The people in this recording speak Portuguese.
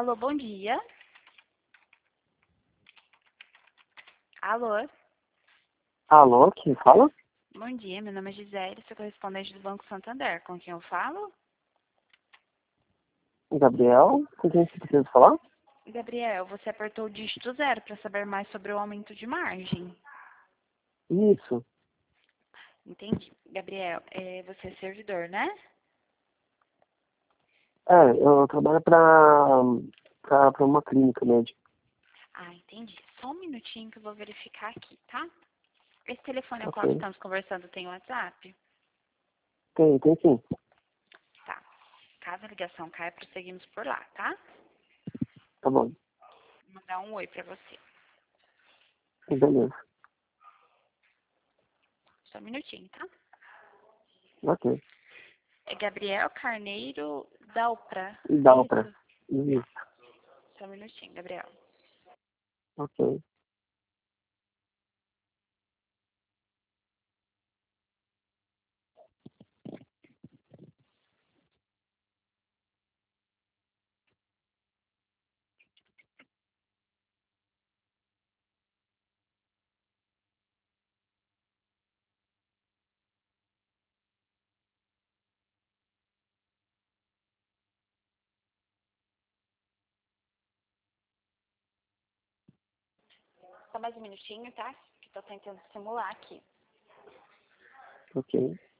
Alô, bom dia. Alô, Alô, quem fala? bom dia. Meu nome é Gisele, sou correspondente do Banco Santander. Com quem eu falo? Gabriel, com quem você precisa falar? Gabriel, você apertou o dígito 0 para saber mais sobre o aumento de margem. Isso. Entendi. Gabriel, você é servidor, né? Eu trabalho pra uma clínica médica. Ah, entendi. Só um minutinho que eu vou verificar aqui, tá? Esse telefone ao qual Ok. estamos conversando tem WhatsApp? Tem sim. Tá. Caso a ligação caia, prosseguimos por lá, tá? Tá bom. Vou mandar um oi pra você. Beleza. Só um minutinho, tá? Ok. É Gabriel Carneiro Dalpra. E É dá pra. isso? Tá. Isso. Só um minutinho, Gabriel. Ok. Só mais um minutinho, tá? Que tô tentando simular aqui. Ok.